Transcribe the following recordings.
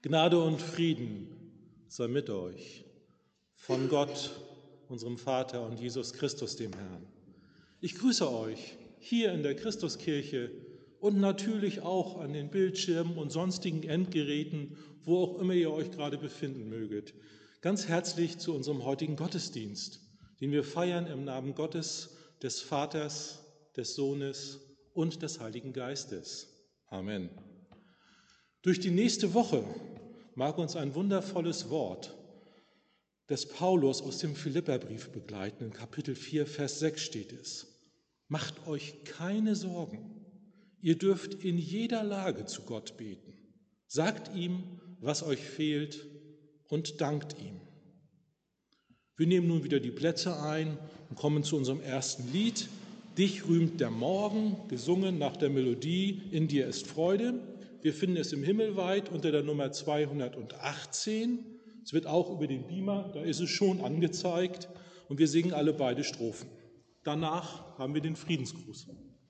Gnade und Frieden sei mit euch, von Gott, unserem Vater und Jesus Christus, dem Herrn. Ich grüße euch hier in der Christuskirche und natürlich auch an den Bildschirmen und sonstigen Endgeräten, wo auch immer ihr euch gerade befinden möget, ganz herzlich zu unserem heutigen Gottesdienst, den wir feiern im Namen Gottes, des Vaters, des Sohnes und des Heiligen Geistes. Amen. Durch die nächste Woche mag uns ein wundervolles Wort des Paulus aus dem Philipperbrief begleiten. In Kapitel 4, Vers 6 steht es: Macht euch keine Sorgen, ihr dürft in jeder Lage zu Gott beten. Sagt ihm, was euch fehlt, und dankt ihm. Wir nehmen nun wieder die Plätze ein und kommen zu unserem ersten Lied. Dich rühmt der Morgen, gesungen nach der Melodie In dir ist Freude. Wir finden es im Himmelweit unter der Nummer 218. Es wird auch über den Beamer, da ist es schon angezeigt. Und wir singen alle beide Strophen. Danach haben wir den Friedensgruß.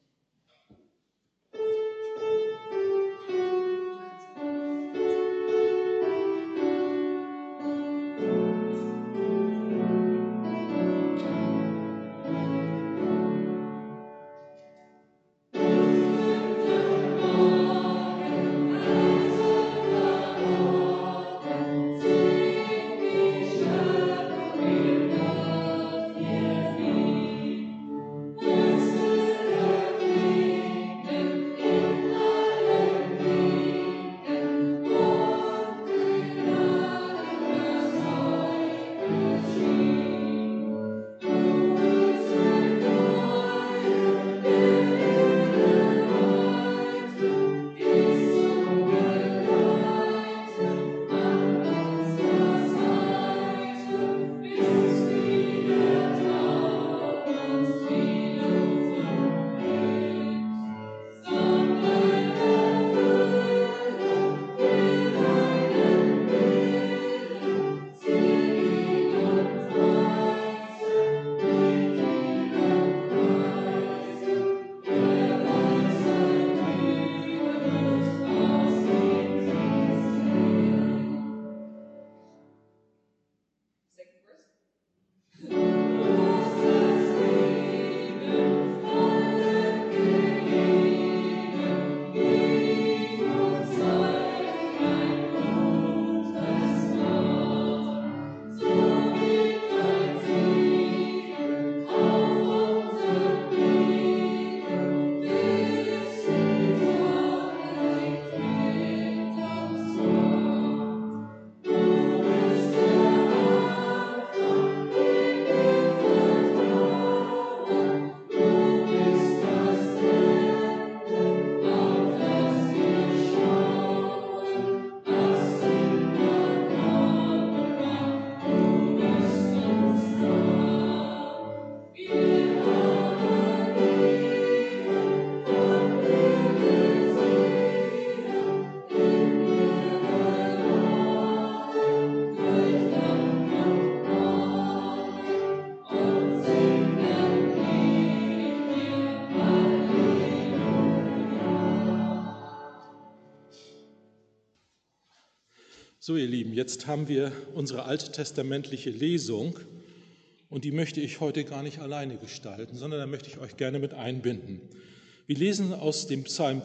So, ihr Lieben, jetzt haben wir unsere alttestamentliche Lesung und die möchte ich heute gar nicht alleine gestalten, sondern da möchte ich euch gerne mit einbinden. Wir lesen aus dem Psalm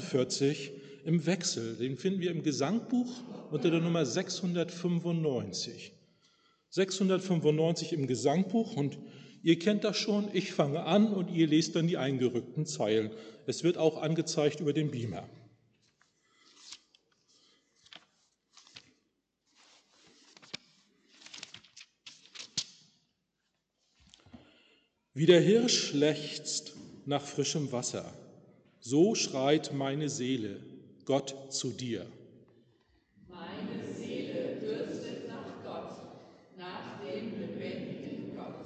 42 im Wechsel, den finden wir im Gesangbuch unter der Nummer 695. 695 im Gesangbuch und ihr kennt das schon, ich fange an und ihr lest dann die eingerückten Zeilen. Es wird auch angezeigt über den Beamer. Wie der Hirsch lechzt nach frischem Wasser, so schreit meine Seele Gott zu dir. Meine Seele dürstet nach Gott, nach dem lebendigen Gott.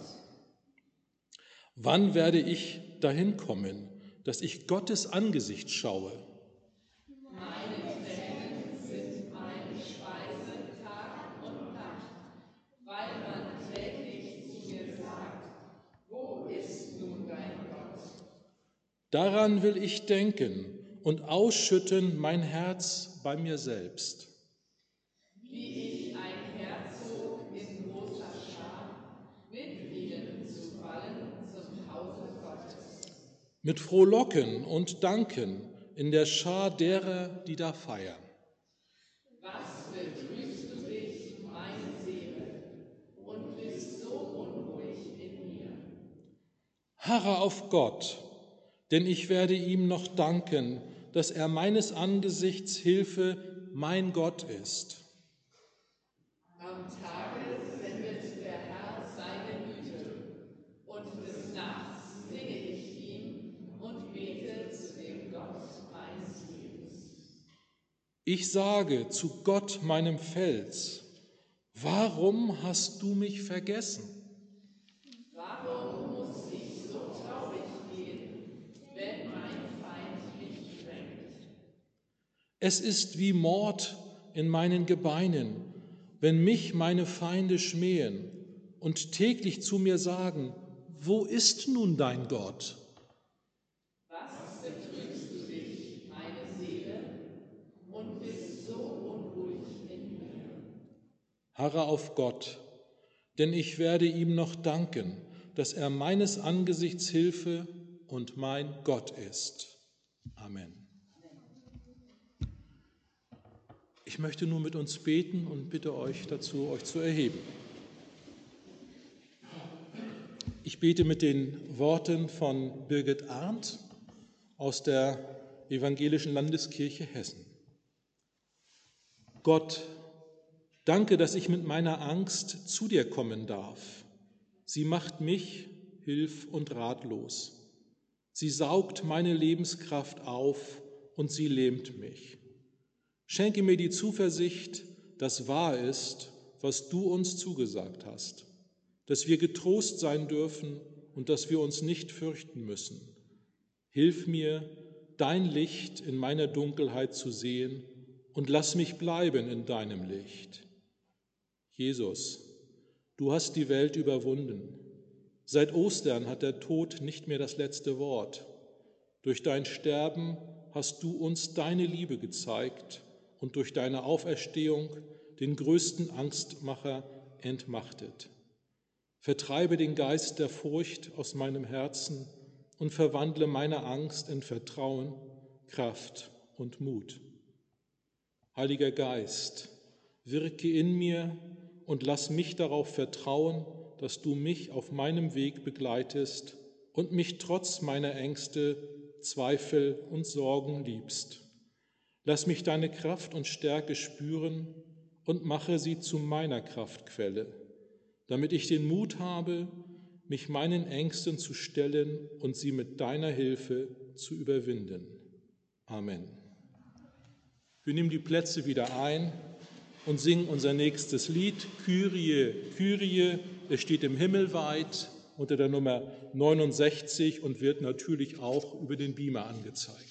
Wann werde ich dahin kommen, dass ich Gottes Angesicht schaue? Meine Tränen sind meine Speise Tag und Nacht, weil man täglich zu mir sagt, wo ist nun dein Gott? Daran will ich denken und ausschütten mein Herz bei mir selbst. wie ich ein Herzog in großer Schar, mit ihnen zu wallen zum Hause Gottes. Mit Frohlocken und Danken in der Schar derer, die da feiern. Was betrübst du dich, meine Seele, und bist so unruhig in mir? Harre auf Gott, denn ich werde ihm noch danken, dass er meines Angesichts Hilfe mein Gott ist. Am Tage sendet der Herr seine Güte, und des Nachts singe ich ihm und bete zu dem Gott meines Lebens. Ich sage zu Gott, meinem Fels, warum hast du mich vergessen? Warum muss ich so traurig gehen, wenn mein Feind mich drängt? Es ist wie Mord in meinen Gebeinen, wenn mich meine Feinde schmähen und täglich zu mir sagen, wo ist nun dein Gott? Was betrübst du dich, meine Seele, und bist so unruhig in mir? Harre auf Gott, denn ich werde ihm noch danken, dass er meines Angesichts Hilfe und mein Gott ist. Amen. Ich möchte nun mit uns beten und bitte euch dazu, euch zu erheben. Ich bete mit den Worten von Birgit Arndt aus der Evangelischen Landeskirche Hessen. Gott, danke, dass ich mit meiner Angst zu dir kommen darf. Sie macht mich hilf- und ratlos. Sie saugt meine Lebenskraft auf und sie lähmt mich. Schenke mir die Zuversicht, dass wahr ist, was du uns zugesagt hast, dass wir getrost sein dürfen und dass wir uns nicht fürchten müssen. Hilf mir, dein Licht in meiner Dunkelheit zu sehen und lass mich bleiben in deinem Licht. Jesus, du hast die Welt überwunden. Seit Ostern hat der Tod nicht mehr das letzte Wort. Durch dein Sterben hast du uns deine Liebe gezeigt und durch deine Auferstehung den größten Angstmacher entmachtet. Vertreibe den Geist der Furcht aus meinem Herzen und verwandle meine Angst in Vertrauen, Kraft und Mut. Heiliger Geist, wirke in mir und lass mich darauf vertrauen, dass du mich auf meinem Weg begleitest und mich trotz meiner Ängste, Zweifel und Sorgen liebst. Lass mich deine Kraft und Stärke spüren und mache sie zu meiner Kraftquelle, damit ich den Mut habe, mich meinen Ängsten zu stellen und sie mit deiner Hilfe zu überwinden. Amen. Wir nehmen die Plätze wieder ein und singen unser nächstes Lied, Kyrie, Kyrie. Es steht im Himmel weit unter der Nummer 69 und wird natürlich auch über den Beamer angezeigt.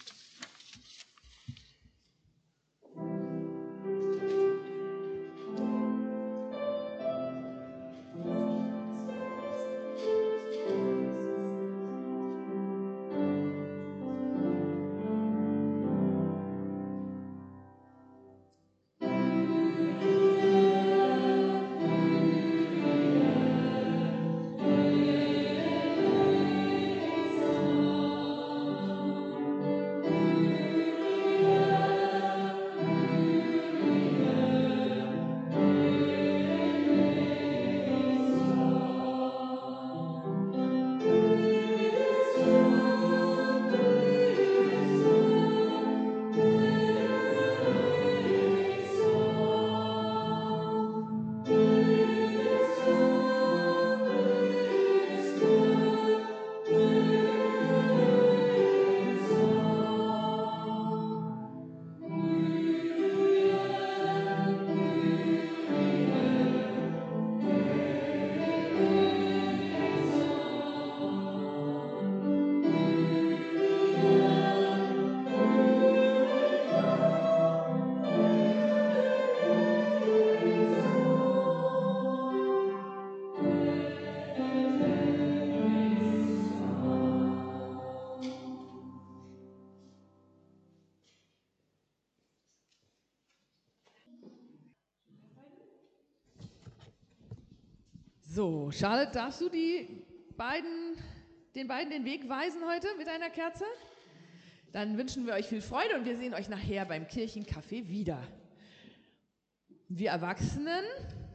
So, Charlotte, darfst du den beiden den Weg weisen heute mit einer Kerze? Dann wünschen wir euch viel Freude und wir sehen euch nachher beim Kirchencafé wieder. Wir Erwachsenen,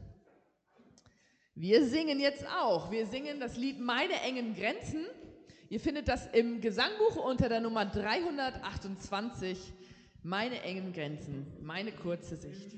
wir singen jetzt auch. Wir singen das Lied Meine engen Grenzen. Ihr findet das im Gesangbuch unter der Nummer 328. Meine engen Grenzen, meine kurze Sicht.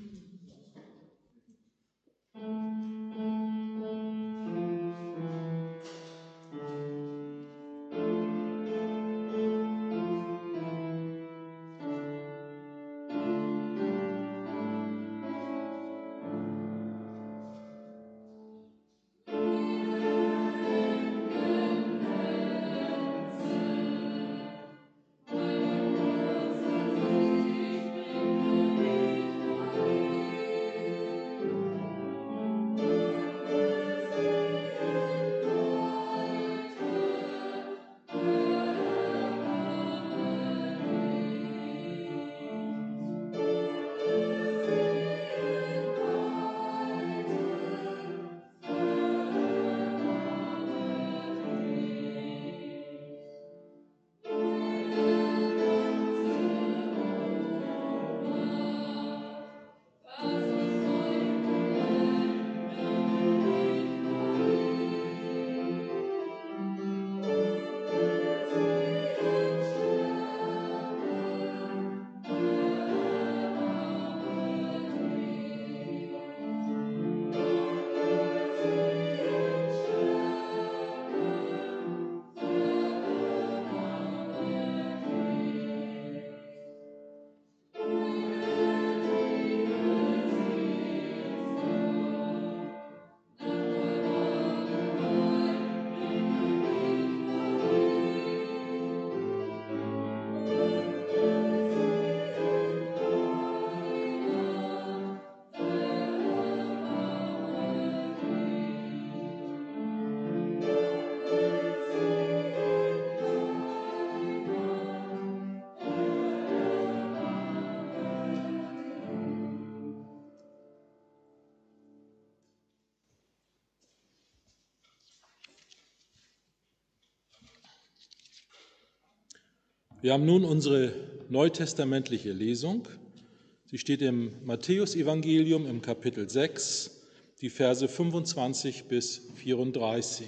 Wir haben nun unsere neutestamentliche Lesung. Sie steht im Matthäusevangelium im Kapitel 6, die Verse 25 bis 34.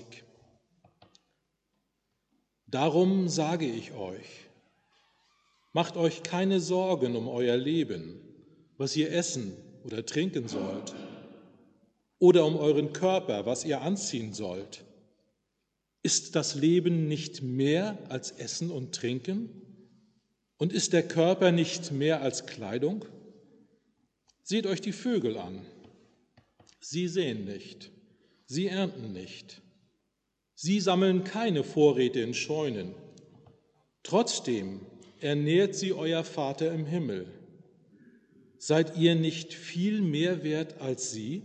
Darum sage ich euch, macht euch keine Sorgen um euer Leben, was ihr essen oder trinken sollt, oder um euren Körper, was ihr anziehen sollt. Ist das Leben nicht mehr als Essen und Trinken? Und ist der Körper nicht mehr als Kleidung? Seht euch die Vögel an. Sie säen nicht, sie ernten nicht, sie sammeln keine Vorräte in Scheunen. Trotzdem ernährt sie euer Vater im Himmel. Seid ihr nicht viel mehr wert als sie?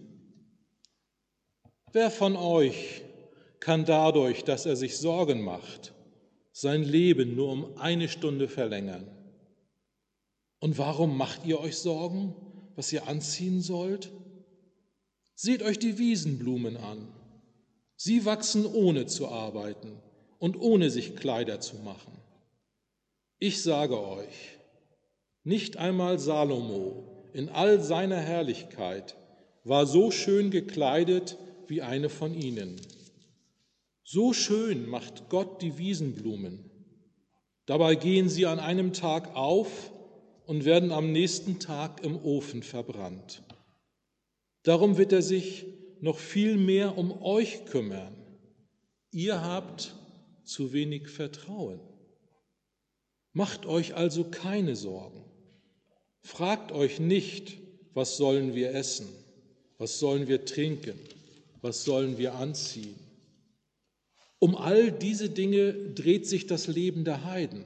Wer von euch kann dadurch, dass er sich Sorgen macht, sein Leben nur um 1 Stunde verlängern? Und warum macht ihr euch Sorgen, was ihr anziehen sollt? Seht euch die Wiesenblumen an. Sie wachsen ohne zu arbeiten und ohne sich Kleider zu machen. Ich sage euch, nicht einmal Salomo in all seiner Herrlichkeit war so schön gekleidet wie eine von ihnen. So schön macht Gott die Wiesenblumen. Dabei gehen sie an einem Tag auf und werden am nächsten Tag im Ofen verbrannt. Darum wird er sich noch viel mehr um euch kümmern. Ihr habt zu wenig Vertrauen. Macht euch also keine Sorgen. Fragt euch nicht, was sollen wir essen, was sollen wir trinken, was sollen wir anziehen. Um all diese Dinge dreht sich das Leben der Heiden.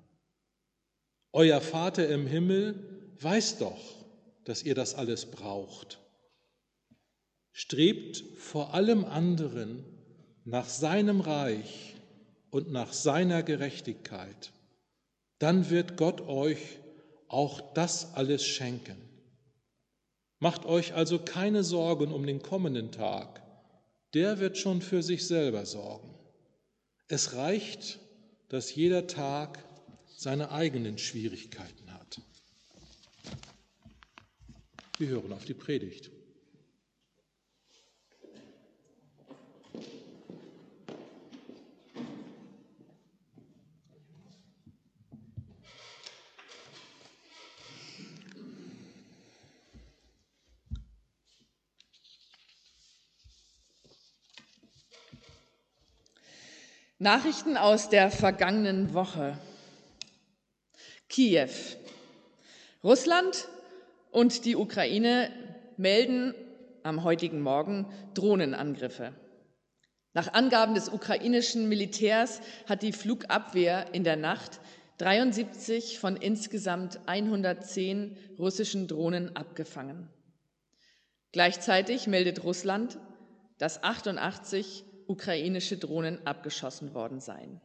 Euer Vater im Himmel weiß doch, dass ihr das alles braucht. Strebt vor allem anderen nach seinem Reich und nach seiner Gerechtigkeit. Dann wird Gott euch auch das alles schenken. Macht euch also keine Sorgen um den kommenden Tag, der wird schon für sich selber sorgen. Es reicht, dass jeder Tag seine eigenen Schwierigkeiten hat. Wir hören auf die Predigt. Nachrichten aus der vergangenen Woche. Kiew. Russland und die Ukraine melden am heutigen Morgen Drohnenangriffe. Nach Angaben des ukrainischen Militärs hat die Flugabwehr in der Nacht 73 von insgesamt 110 russischen Drohnen abgefangen. Gleichzeitig meldet Russland, dass 88 ukrainische Drohnen abgeschossen worden seien.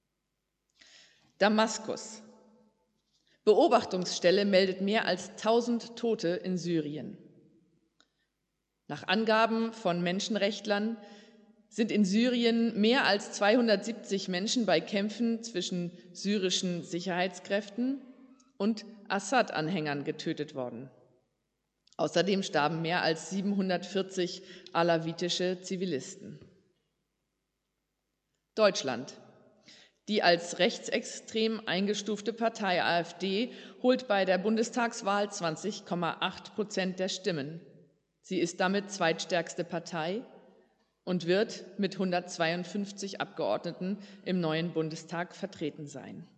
Damaskus. Beobachtungsstelle meldet mehr als 1000 Tote in Syrien. Nach Angaben von Menschenrechtlern sind in Syrien mehr als 270 Menschen bei Kämpfen zwischen syrischen Sicherheitskräften und Assad-Anhängern getötet worden. Außerdem starben mehr als 740 alawitische Zivilisten. Deutschland. Die als rechtsextrem eingestufte Partei AfD holt bei der Bundestagswahl 20,8% der Stimmen. Sie ist damit zweitstärkste Partei und wird mit 152 Abgeordneten im neuen Bundestag vertreten sein.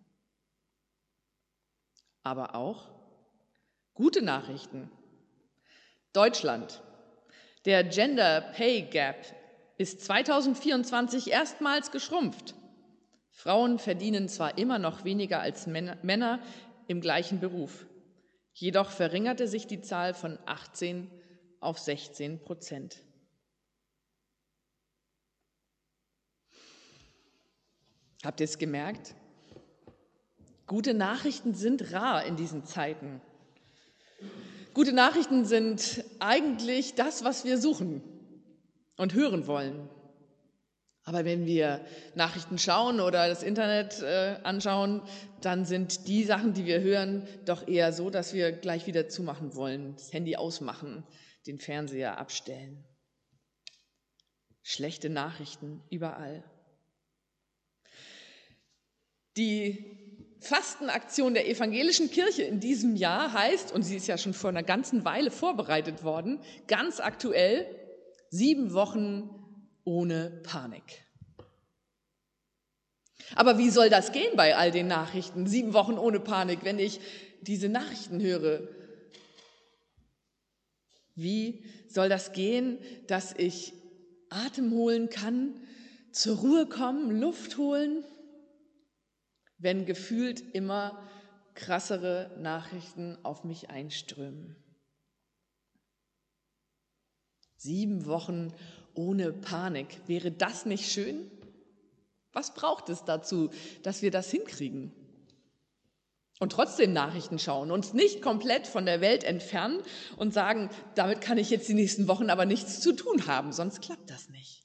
Aber auch gute Nachrichten. Deutschland. Der Gender Pay Gap ist 2024 erstmals geschrumpft. Frauen verdienen zwar immer noch weniger als Männer im gleichen Beruf, jedoch verringerte sich die Zahl von 18 auf 16%. Habt ihr es gemerkt? Gute Nachrichten sind rar in diesen Zeiten. Gute Nachrichten sind eigentlich das, was wir suchen und hören wollen. Aber wenn wir Nachrichten schauen oder das Internet anschauen, dann sind die Sachen, die wir hören, doch eher so, dass wir gleich wieder zumachen wollen, das Handy ausmachen, den Fernseher abstellen. Schlechte Nachrichten überall. Die Fastenaktion der evangelischen Kirche in diesem Jahr heißt, und sie ist ja schon vor einer ganzen Weile vorbereitet worden, ganz aktuell, 7 Wochen ohne Panik. Aber wie soll das gehen bei all den Nachrichten? 7 Wochen ohne Panik, wenn ich diese Nachrichten höre. Wie soll das gehen, dass ich Atem holen kann, zur Ruhe kommen, Luft holen, wenn gefühlt immer krassere Nachrichten auf mich einströmen? 7 Wochen ohne Panik. Wäre das nicht schön? Was braucht es dazu, dass wir das hinkriegen? Und trotzdem Nachrichten schauen, uns nicht komplett von der Welt entfernen und sagen, damit kann ich jetzt die nächsten Wochen aber nichts zu tun haben, sonst klappt das nicht.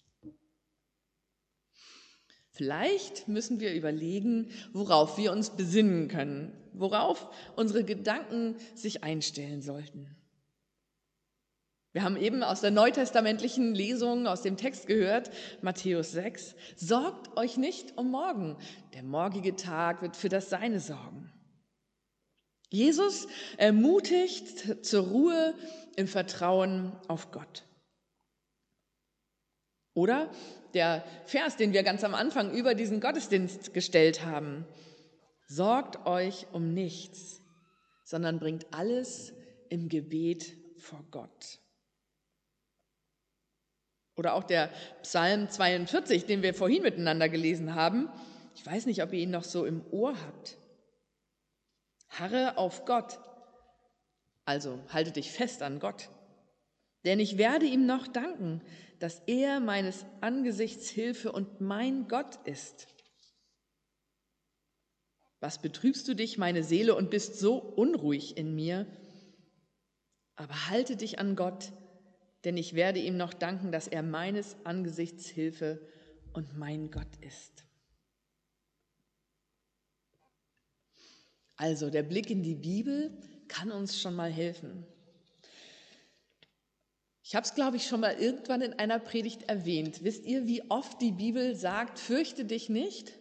Vielleicht müssen wir überlegen, worauf wir uns besinnen können, worauf unsere Gedanken sich einstellen sollten. Wir haben eben aus der neutestamentlichen Lesung aus dem Text gehört, Matthäus 6, sorgt euch nicht um morgen, der morgige Tag wird für das Seine sorgen. Jesus ermutigt zur Ruhe im Vertrauen auf Gott. Oder der Vers, den wir ganz am Anfang über diesen Gottesdienst gestellt haben, sorgt euch um nichts, sondern bringt alles im Gebet vor Gott. Oder auch der Psalm 42, den wir vorhin miteinander gelesen haben. Ich weiß nicht, ob ihr ihn noch so im Ohr habt. Harre auf Gott, also halte dich fest an Gott, denn ich werde ihm noch danken, dass er meines Angesichts Hilfe und mein Gott ist. Was betrübst du dich, meine Seele, und bist so unruhig in mir? Aber halte dich an Gott, denn ich werde ihm noch danken, dass er meines Angesichts Hilfe und mein Gott ist. Also der Blick in die Bibel kann uns schon mal helfen. Ich habe es, glaube ich, schon mal irgendwann in einer Predigt erwähnt. Wisst ihr, wie oft die Bibel sagt, fürchte dich nicht?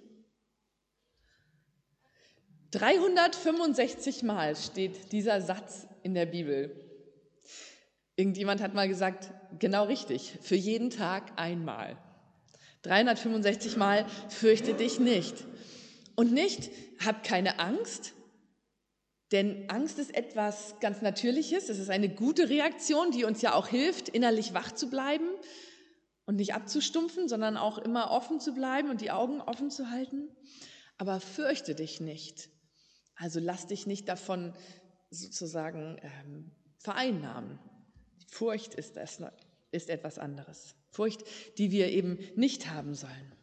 365 Mal steht dieser Satz in der Bibel. Irgendjemand hat mal gesagt, genau richtig, für jeden Tag einmal. 365 Mal, fürchte dich nicht. Und nicht, hab keine Angst, denn Angst ist etwas ganz Natürliches. Es ist eine gute Reaktion, die uns ja auch hilft, innerlich wach zu bleiben und nicht abzustumpfen, sondern auch immer offen zu bleiben und die Augen offen zu halten. Aber fürchte dich nicht. Also lass dich nicht davon sozusagen vereinnahmen. Furcht ist etwas anderes. Furcht, die wir eben nicht haben sollen.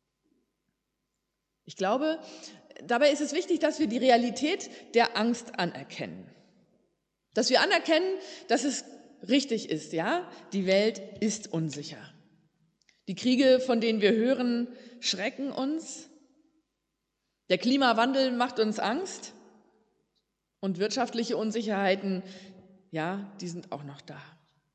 Ich glaube, dabei ist es wichtig, dass wir die Realität der Angst anerkennen. Dass wir anerkennen, dass es richtig ist, ja, die Welt ist unsicher. Die Kriege, von denen wir hören, schrecken uns. Der Klimawandel macht uns Angst. Und wirtschaftliche Unsicherheiten, ja, die sind auch noch da.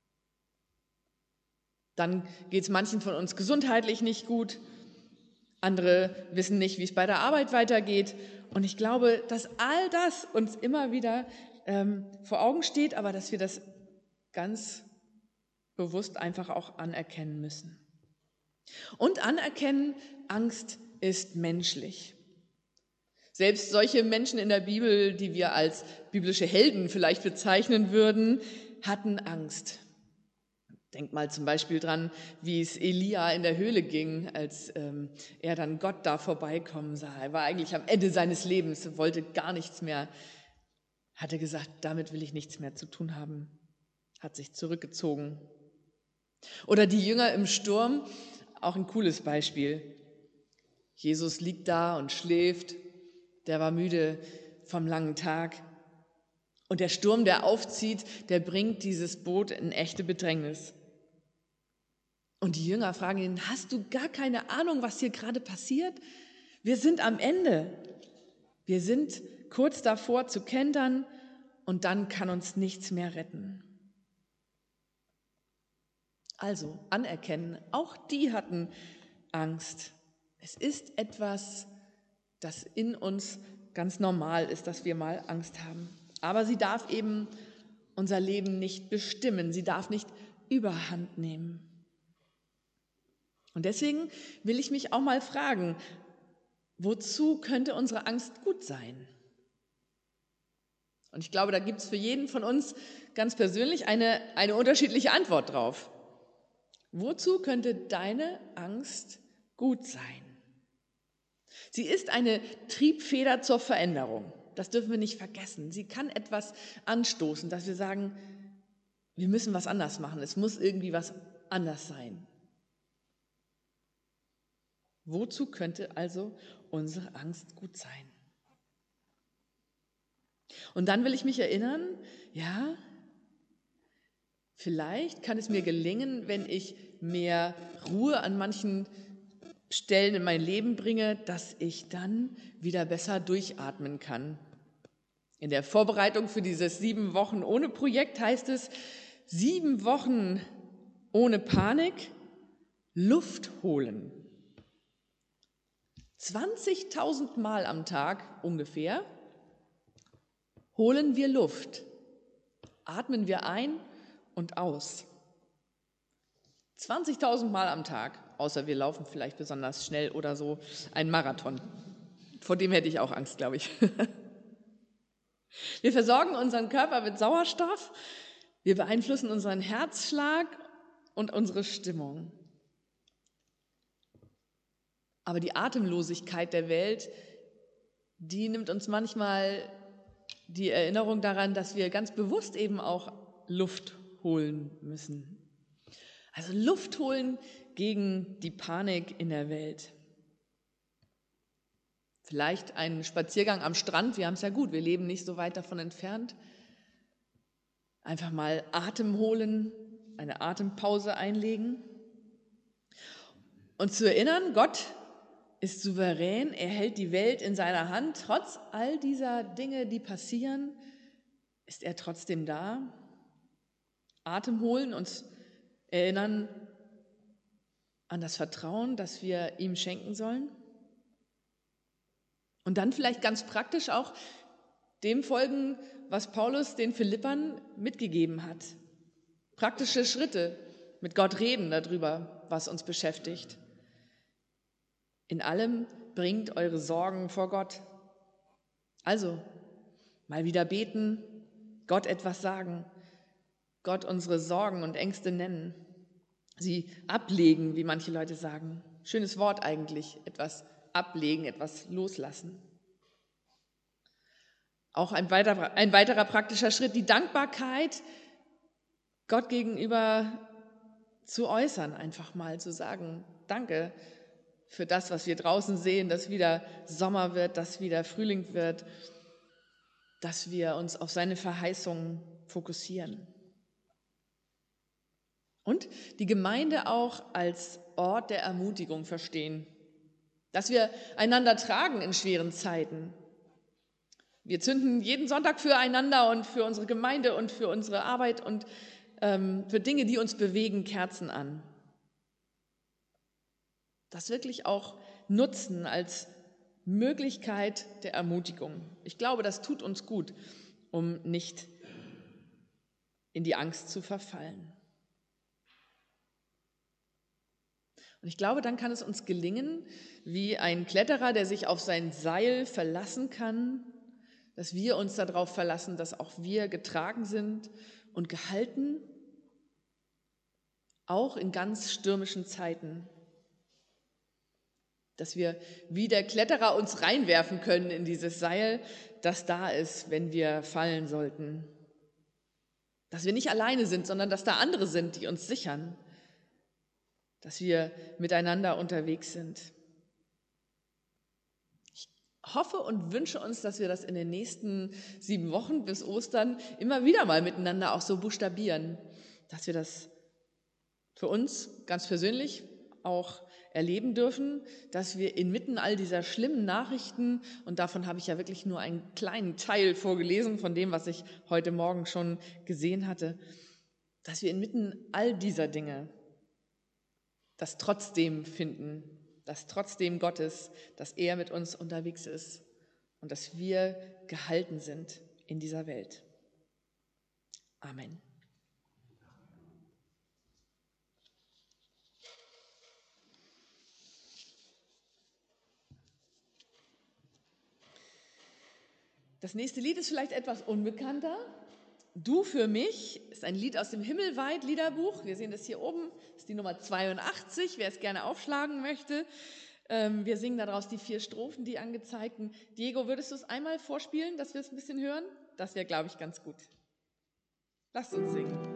Dann geht es manchen von uns gesundheitlich nicht gut. Andere wissen nicht, wie es bei der Arbeit weitergeht. Und ich glaube, dass all das uns immer wieder vor Augen steht, aber dass wir das ganz bewusst einfach auch anerkennen müssen. Und anerkennen, Angst ist menschlich. Selbst solche Menschen in der Bibel, die wir als biblische Helden vielleicht bezeichnen würden, hatten Angst. Denk mal zum Beispiel dran, wie es Elia in der Höhle ging, als er dann Gott da vorbeikommen sah. Er war eigentlich am Ende seines Lebens, wollte gar nichts mehr, hatte gesagt, damit will ich nichts mehr zu tun haben, hat sich zurückgezogen. Oder die Jünger im Sturm, auch ein cooles Beispiel. Jesus liegt da und schläft, der war müde vom langen Tag. Und der Sturm, der aufzieht, der bringt dieses Boot in echte Bedrängnis. Und die Jünger fragen ihn, hast du gar keine Ahnung, was hier gerade passiert? Wir sind am Ende. Wir sind kurz davor zu kentern und dann kann uns nichts mehr retten. Also anerkennen, auch die hatten Angst. Es ist etwas, das in uns ganz normal ist, dass wir mal Angst haben. Aber sie darf eben unser Leben nicht bestimmen. Sie darf nicht Überhand nehmen. Und deswegen will ich mich auch mal fragen, wozu könnte unsere Angst gut sein? Und ich glaube, da gibt es für jeden von uns ganz persönlich eine unterschiedliche Antwort drauf. Wozu könnte deine Angst gut sein? Sie ist eine Triebfeder zur Veränderung. Das dürfen wir nicht vergessen. Sie kann etwas anstoßen, dass wir sagen, wir müssen was anders machen. Es muss irgendwie was anders sein. Wozu könnte also unsere Angst gut sein? Und dann will ich mich erinnern, ja, vielleicht kann es mir gelingen, wenn ich mehr Ruhe an manchen Stellen in mein Leben bringe, dass ich dann wieder besser durchatmen kann. In der Vorbereitung für dieses 7 Wochen ohne Projekt heißt es, 7 Wochen ohne Panik, Luft holen. 20.000 Mal am Tag ungefähr holen wir Luft, atmen wir ein und aus. 20.000 Mal am Tag, außer wir laufen vielleicht besonders schnell oder so, einen Marathon. Vor dem hätte ich auch Angst, glaube ich. Wir versorgen unseren Körper mit Sauerstoff, wir beeinflussen unseren Herzschlag und unsere Stimmung. Aber die Atemlosigkeit der Welt, die nimmt uns manchmal die Erinnerung daran, dass wir ganz bewusst eben auch Luft holen müssen. Also Luft holen gegen die Panik in der Welt. Vielleicht einen Spaziergang am Strand, wir haben es ja gut, wir leben nicht so weit davon entfernt. Einfach mal Atem holen, eine Atempause einlegen und zu erinnern, Gott ist souverän, er hält die Welt in seiner Hand. Trotz all dieser Dinge, die passieren, ist er trotzdem da. Atem holen, uns erinnern an das Vertrauen, das wir ihm schenken sollen. Und dann vielleicht ganz praktisch auch dem folgen, was Paulus den Philippern mitgegeben hat. Praktische Schritte, mit Gott reden darüber, was uns beschäftigt. In allem bringt eure Sorgen vor Gott. Also, mal wieder beten, Gott etwas sagen, Gott unsere Sorgen und Ängste nennen, sie ablegen, wie manche Leute sagen. Schönes Wort eigentlich, etwas ablegen, etwas loslassen. Auch ein weiterer praktischer Schritt, die Dankbarkeit Gott gegenüber zu äußern, einfach mal zu sagen, danke für das, was wir draußen sehen, dass wieder Sommer wird, dass wieder Frühling wird, dass wir uns auf seine Verheißungen fokussieren. Und die Gemeinde auch als Ort der Ermutigung verstehen, dass wir einander tragen in schweren Zeiten. Wir zünden jeden Sonntag füreinander und für unsere Gemeinde und für unsere Arbeit und für Dinge, die uns bewegen, Kerzen an. Das wirklich auch nutzen als Möglichkeit der Ermutigung. Ich glaube, das tut uns gut, um nicht in die Angst zu verfallen. Und ich glaube, dann kann es uns gelingen, wie ein Kletterer, der sich auf sein Seil verlassen kann, dass wir uns darauf verlassen, dass auch wir getragen sind und gehalten, auch in ganz stürmischen Zeiten. Dass wir wie der Kletterer uns reinwerfen können in dieses Seil, das da ist, wenn wir fallen sollten. Dass wir nicht alleine sind, sondern dass da andere sind, die uns sichern. Dass wir miteinander unterwegs sind. Ich hoffe und wünsche uns, dass wir das in den nächsten 7 Wochen bis Ostern immer wieder mal miteinander auch so buchstabieren. Dass wir das für uns ganz persönlich auch erleben dürfen, dass wir inmitten all dieser schlimmen Nachrichten, und davon habe ich ja wirklich nur einen kleinen Teil vorgelesen von dem, was ich heute Morgen schon gesehen hatte, dass wir inmitten all dieser Dinge das trotzdem finden, das trotzdem Gottes, dass er mit uns unterwegs ist und dass wir gehalten sind in dieser Welt. Amen. Das nächste Lied ist vielleicht etwas unbekannter. Du für mich ist ein Lied aus dem Himmelweit-Liederbuch. Wir sehen das hier oben, das ist die Nummer 82, wer es gerne aufschlagen möchte. Wir singen daraus die 4 Strophen, die angezeigten. Diego, würdest du es einmal vorspielen, dass wir es ein bisschen hören? Das wäre, glaube ich, ganz gut. Lasst uns singen.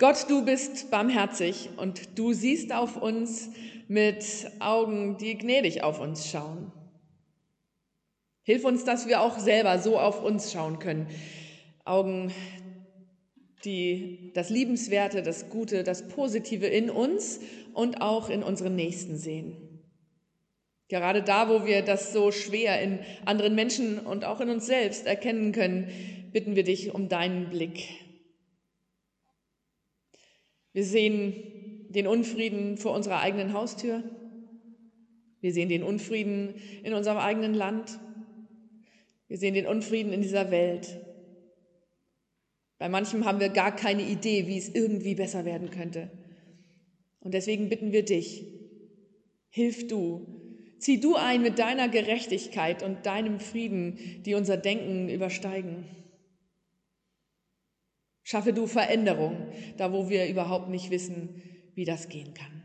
Gott, du bist barmherzig und du siehst auf uns mit Augen, die gnädig auf uns schauen. Hilf uns, dass wir auch selber so auf uns schauen können. Augen, die das Liebenswerte, das Gute, das Positive in uns und auch in unseren Nächsten sehen. Gerade da, wo wir das so schwer in anderen Menschen und auch in uns selbst erkennen können, bitten wir dich um deinen Blick. Wir sehen den Unfrieden vor unserer eigenen Haustür. Wir sehen den Unfrieden in unserem eigenen Land. Wir sehen den Unfrieden in dieser Welt. Bei manchem haben wir gar keine Idee, wie es irgendwie besser werden könnte. Und deswegen bitten wir dich, hilf du, zieh du ein mit deiner Gerechtigkeit und deinem Frieden, die unser Denken übersteigen. Schaffe du Veränderung, da wo wir überhaupt nicht wissen, wie das gehen kann.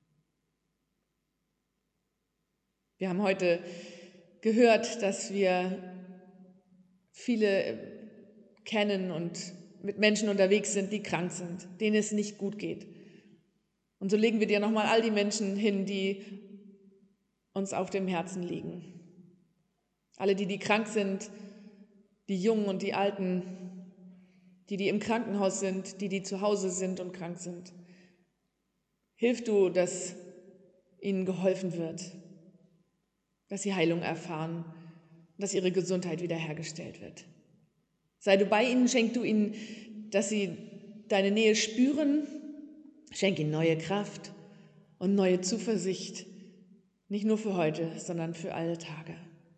Wir haben heute gehört, dass wir viele kennen und mit Menschen unterwegs sind, die krank sind, denen es nicht gut geht. Und so legen wir dir nochmal all die Menschen hin, die uns auf dem Herzen liegen. Alle, die krank sind, die Jungen und die Alten, die im Krankenhaus sind, die zu Hause sind und krank sind. Hilf du, dass ihnen geholfen wird, dass sie Heilung erfahren, dass ihre Gesundheit wiederhergestellt wird. Sei du bei ihnen, schenk du ihnen, dass sie deine Nähe spüren, schenk ihnen neue Kraft und neue Zuversicht, nicht nur für heute, sondern für alle Tage.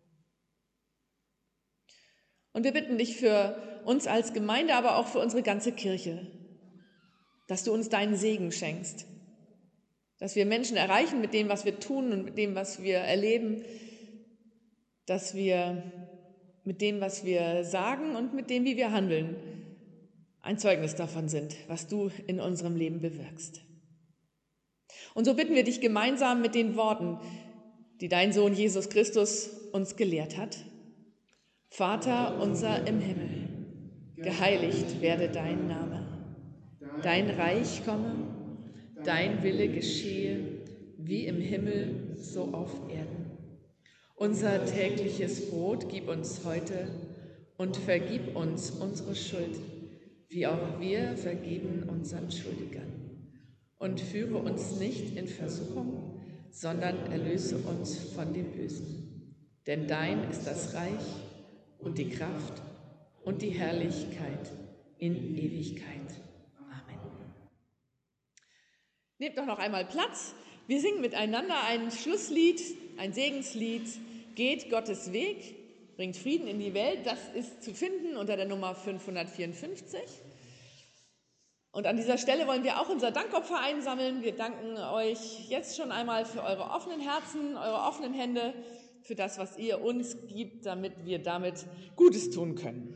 Und wir bitten dich für uns als Gemeinde, aber auch für unsere ganze Kirche, dass du uns deinen Segen schenkst, dass wir Menschen erreichen mit dem, was wir tun und mit dem, was wir erleben, dass wir mit dem, was wir sagen und mit dem, wie wir handeln, ein Zeugnis davon sind, was du in unserem Leben bewirkst. Und so bitten wir dich gemeinsam mit den Worten, die dein Sohn Jesus Christus uns gelehrt hat. Vater unser im Himmel, geheiligt werde dein Name. Dein Reich komme, dein Wille geschehe, wie im Himmel, so auf Erden. Unser tägliches Brot gib uns heute und vergib uns unsere Schuld, wie auch wir vergeben unseren Schuldigern. Und führe uns nicht in Versuchung, sondern erlöse uns von dem Bösen. Denn dein ist das Reich und die Kraft und die Herrlichkeit in Ewigkeit. Amen. Nehmt doch noch einmal Platz. Wir singen miteinander ein Schlusslied, ein Segenslied. Geht Gottes Weg, bringt Frieden in die Welt. Das ist zu finden unter der Nummer 554. Und an dieser Stelle wollen wir auch unser Dankopfer einsammeln. Wir danken euch jetzt schon einmal für eure offenen Herzen, eure offenen Hände, für das, was ihr uns gibt, damit wir damit Gutes tun können.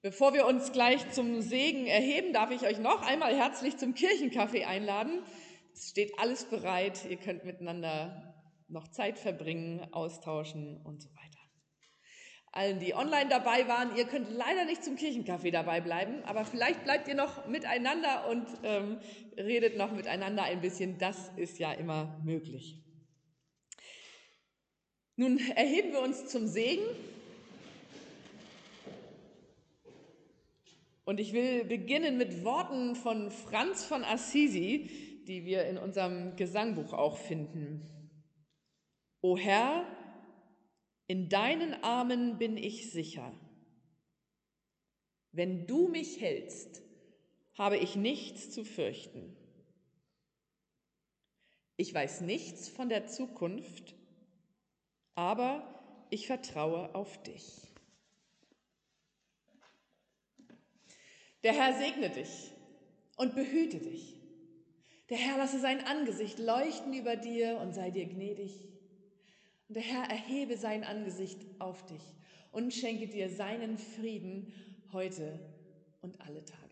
Bevor wir uns gleich zum Segen erheben, darf ich euch noch einmal herzlich zum Kirchenkaffee einladen. Es steht alles bereit, ihr könnt miteinander noch Zeit verbringen, austauschen und so weiter. Allen, die online dabei waren, ihr könnt leider nicht zum Kirchenkaffee dabei bleiben, aber vielleicht bleibt ihr noch miteinander und redet noch miteinander ein bisschen. Das ist ja immer möglich. Nun erheben wir uns zum Segen. Und ich will beginnen mit Worten von Franz von Assisi, die wir in unserem Gesangbuch auch finden. O Herr, in deinen Armen bin ich sicher. Wenn du mich hältst, habe ich nichts zu fürchten. Ich weiß nichts von der Zukunft, aber ich vertraue auf dich. Der Herr segne dich und behüte dich. Der Herr lasse sein Angesicht leuchten über dir und sei dir gnädig. Und der Herr erhebe sein Angesicht auf dich und schenke dir seinen Frieden heute und alle Tage.